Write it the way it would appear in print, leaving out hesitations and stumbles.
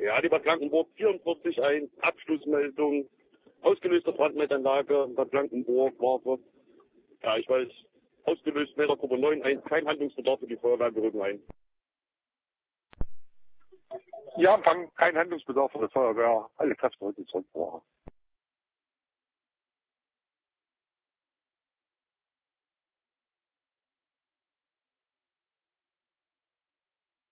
Ja, die Bad Blankenburg 44.1, Abschlussmeldung, ausgelöste Brandmeldanlage, Bad Blankenburg, Warte. Ja, ich weiß, ausgelöst Meldergruppe 9.1, kein Handlungsbedarf für die Feuerwehr, wir rücken ein. Ja, Empfang, kein Handlungsbedarf für die Feuerwehr, alle Kräfte heute zurückgebracht.